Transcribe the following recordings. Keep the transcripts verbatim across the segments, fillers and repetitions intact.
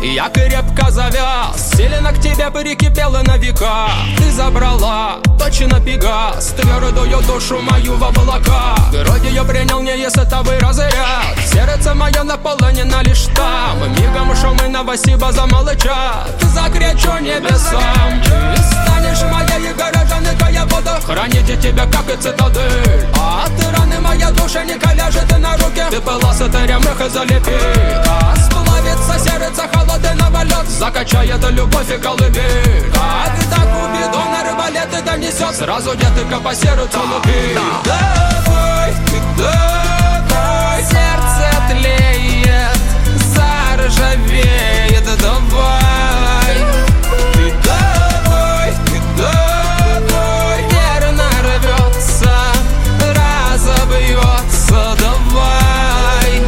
Я крепко завяз, силено к тебе перекипела на века. Ты забрала точно пегас, твердую душу мою в облака. Грудь ее принял не из этого разряд. Сердце мое наполнено лишь там. Мигом шумы спасибо замолчат. Закричу небесам. Ты станешь моей горожанкой, я буду хранить тебя, как и цитадель. А от раны моя душа не ляжет на руке. Ты была сатырем их залепи. А сплавится сердце холодного лед, закачает любовь и колыбель. Когда Купидон арбалеты донесет, сразу детка по сердцу лупи. Давай, ты давай, сердце тлеет, заржавеет, давай. Ты давай, ты давай, нервно рвется, разобьется, давай.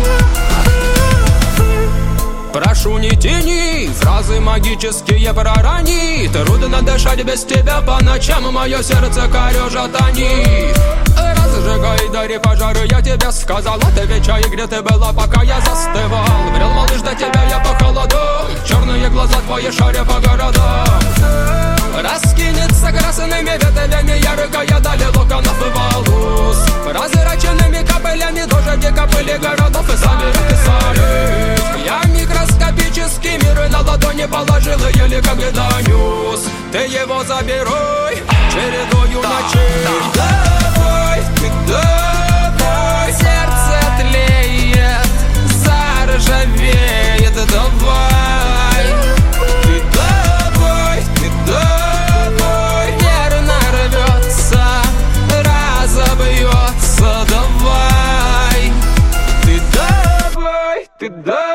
Прошу, не тяни, фразы магические прорани. Трудно дышать без тебя по ночам, мое сердце корежат они. Разжигай, дари пожары, я тебе сказал. Отвечай, где ты была, пока я застывал. Брел малыш до тебя, я по холоду. Черные глаза твои шаря по городам. Раскинется красными ветвями яркая даль локонов и волос. Прозрачными капелями дожди капели городов и сами писали. Я микроскопический мир на ладони положил и еле когда нес. Ты его заберой чередою ночей. Давай, ты давай, сердце тлеет, заржавеет, давай. Ты давай, ты давай, нервно рвется, разобьется, давай. Ты давай, ты давай.